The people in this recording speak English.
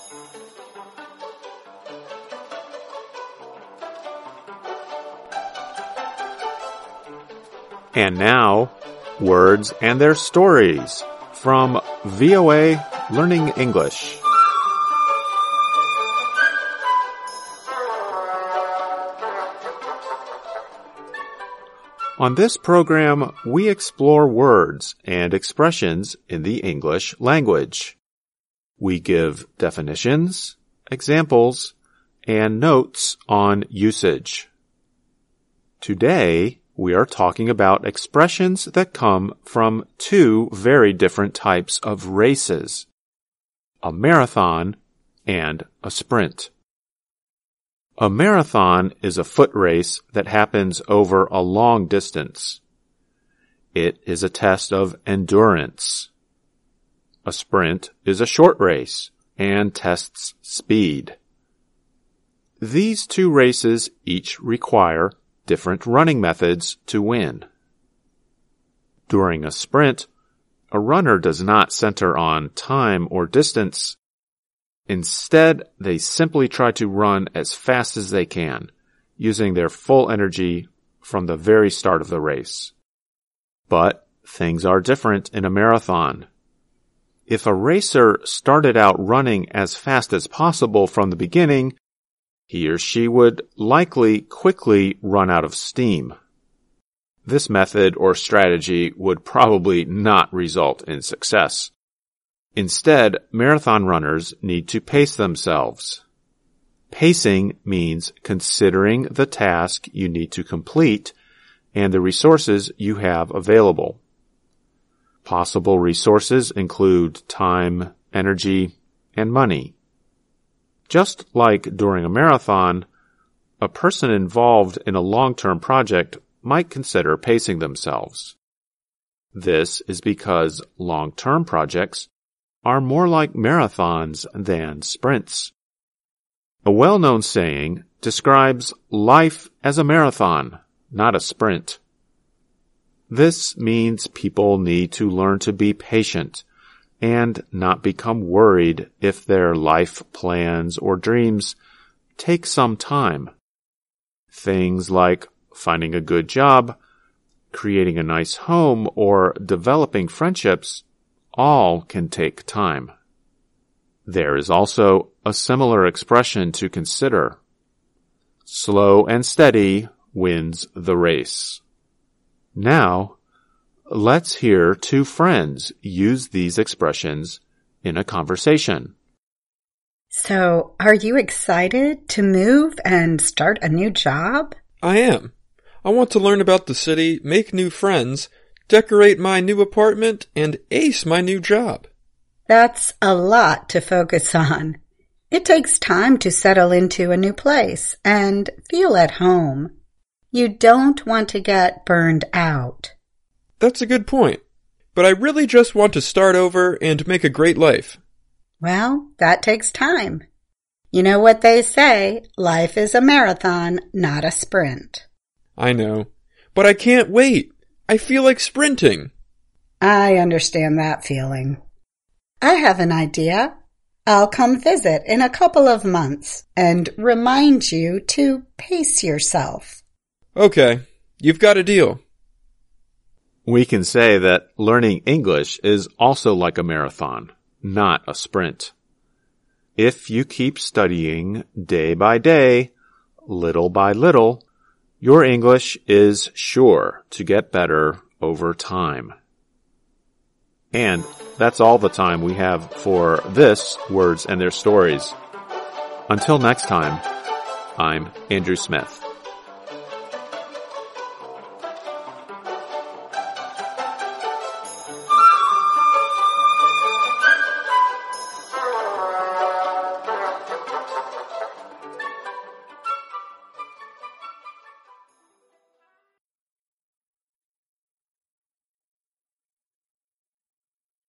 And now, words and their stories from VOA Learning English. On this program, we explore words and expressions in the English language. We give definitions, examples, and notes on usage. Today, we are talking about expressions that come from two very different types of races, a marathon and a sprint. A marathon is a foot race that happens over a long distance. It is a test of endurance. A sprint is a short race and tests speed. These two races each require different running methods to win. During a sprint, a runner does not center on time or distance. Instead, they simply try to run as fast as they can, using their full energy from the very start of the race. But things are different in a marathon. If a racer started out running as fast as possible from the beginning, he or she would likely quickly run out of steam. This method or strategy would probably not result in success. Instead, marathon runners need to pace themselves. Pacing means considering the task you need to complete and the resources you have available. Possible resources include time, energy, and money. Just like during a marathon, a person involved in a long-term project might consider pacing themselves. This is because long-term projects are more like marathons than sprints. A well-known saying describes life as a marathon, not a sprint. This means people need to learn to be patient and not become worried if their life plans or dreams take some time. Things like finding a good job, creating a nice home, or developing friendships all can take time. There is also a similar expression to consider. Slow and steady wins the race. Now, let's hear two friends use these expressions in a conversation. So, are you excited to move and start a new job? I am. I want to learn about the city, make new friends, decorate my new apartment, and ace my new job. That's a lot to focus on. It takes time to settle into a new place and feel at home. You don't want to get burned out. That's a good point. But I really just want to start over and make a great life. Well, that takes time. You know what they say, life is a marathon, not a sprint. I know. But I can't wait. I feel like sprinting. I understand that feeling. I have an idea. I'll come visit in a couple of months and remind you to pace yourself. Okay, you've got a deal. We can say that learning English is also like a marathon, not a sprint. If you keep studying day by day, little by little, your English is sure to get better over time. And that's all the time we have for this Words and Their Stories. Until next time, I'm Andrew Smith.